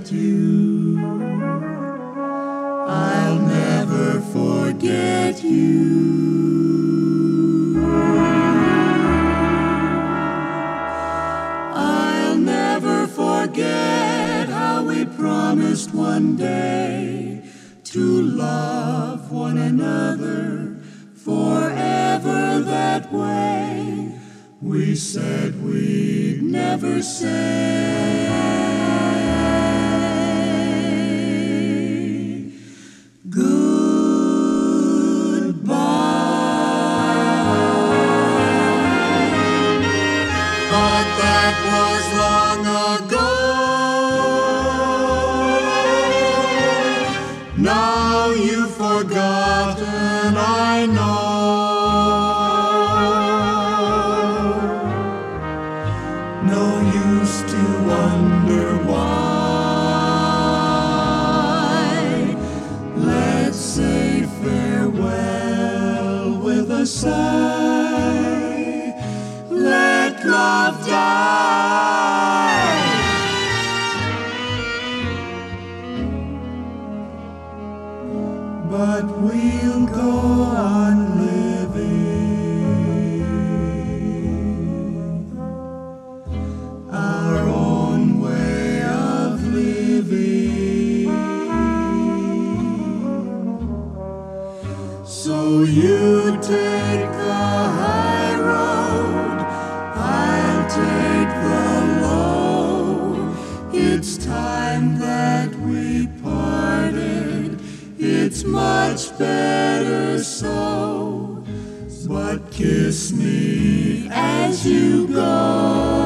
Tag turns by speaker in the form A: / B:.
A: forget you. I'll never forget you. I'll never forget how we promised one day to love one another forever that way. We said we'd never say goodbye. But that was long ago. Now you've forgotten, I know. No use to wonder why. Let's say farewell with a sigh. Let love die. But we'll go on living our own way of living. So you take the high road, I'll take the low. It's time that we parted. It's much better so. But kiss me as you go.